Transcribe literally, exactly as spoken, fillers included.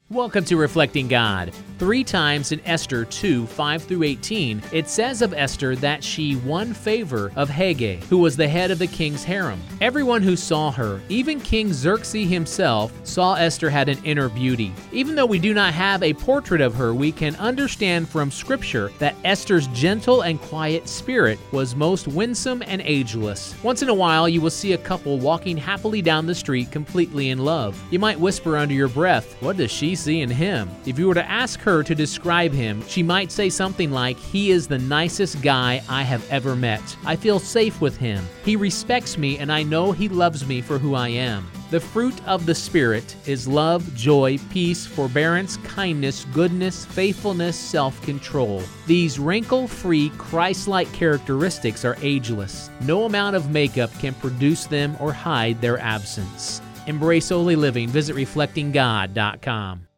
Welcome to Reflecting God. Three times in Esther two, five through eighteen, it says of Esther that she won favor of Hegai, who was the head of the king's harem. Everyone who saw her, even King Xerxes himself, saw Esther had an inner beauty. Even though we do not have a portrait of her, we can understand from Scripture that Esther's gentle and quiet spirit was most winsome and ageless. Once in a while, you will see a couple walking happily down the street completely in love. You might whisper under your breath, "What does she see in him?" If you were to ask her to describe him, she might say something like, "He is the nicest guy I have ever met. I feel safe with him. He respects me, and I know he loves me for who I am." The fruit of the Spirit is love, joy, peace, forbearance, kindness, goodness, faithfulness, self-control. These wrinkle-free, Christ-like characteristics are ageless. No amount of makeup can produce them or hide their absence. Embrace holy living. Visit reflecting god dot com.